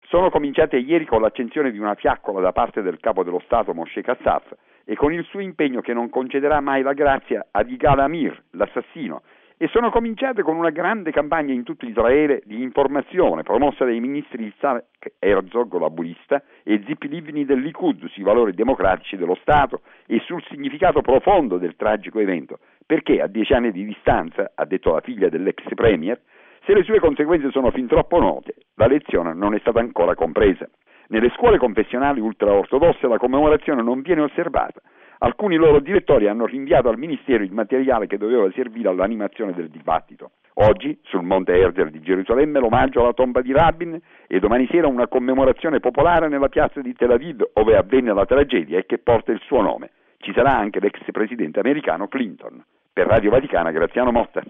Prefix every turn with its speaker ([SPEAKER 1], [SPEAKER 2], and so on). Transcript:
[SPEAKER 1] sono cominciate ieri con l'accensione di una fiaccola da parte del capo dello Stato Moshe Katsav e con il suo impegno che non concederà mai la grazia ad Yigal Amir, l'assassino, e sono cominciate con una grande campagna in tutto Israele di informazione promossa dai ministri Yitzhak Herzog, laburista, e Tzipi Livni del Likud sui valori democratici dello Stato e sul significato profondo del tragico evento, perché a 10 anni di distanza, ha detto la figlia dell'ex premier, se le sue conseguenze sono fin troppo note, la lezione non è stata ancora compresa. Nelle scuole confessionali ultraortodosse la commemorazione non viene osservata. Alcuni loro direttori hanno rinviato al ministero il materiale che doveva servire all'animazione del dibattito. Oggi, sul Monte Erzel di Gerusalemme, l'omaggio alla tomba di Rabin e domani sera una commemorazione popolare nella piazza di Tel Aviv, dove avvenne la tragedia e che porta il suo nome. Ci sarà anche l'ex presidente americano Clinton. Per Radio Vaticana, Graziano Motta.